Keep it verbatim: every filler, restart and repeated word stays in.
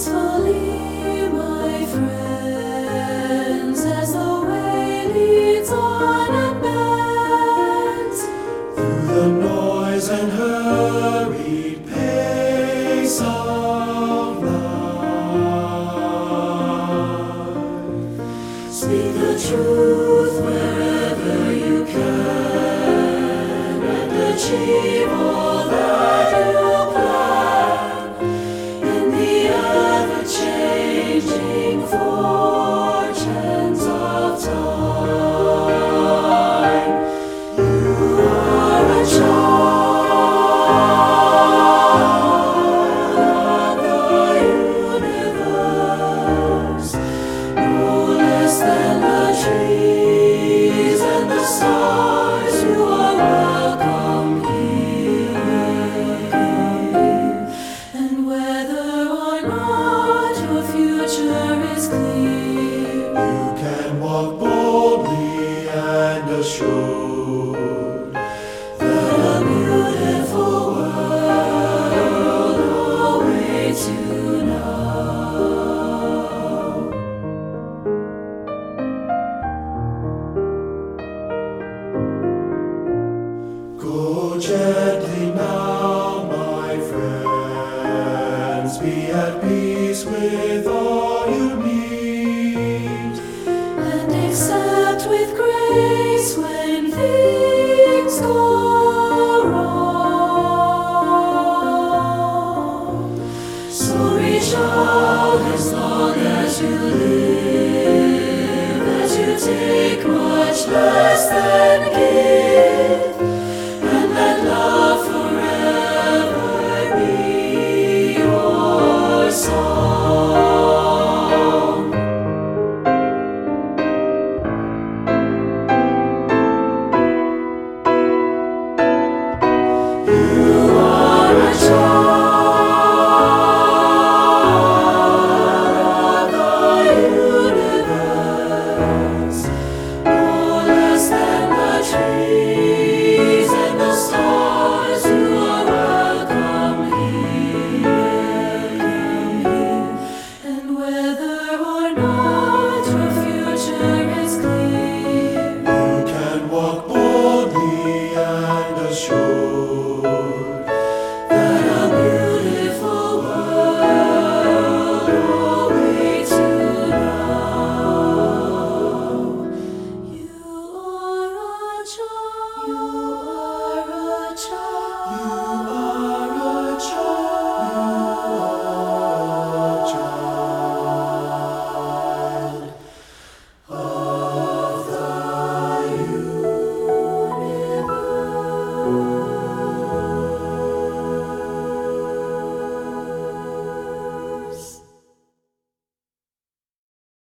Peacefully, my friends, as the way leads on and bends through the noise and hurried pace of life. Speak the truth wherever you can, and achieve all that you plan in the ever-changing fortunes of time. You are a child of the universe, no less than the trees and the stars. You are welcome here, and whether or not your future is clear, You can walk boldly and assured that a beautiful world awaits you now. Go gently now, my friends, be at peace with all.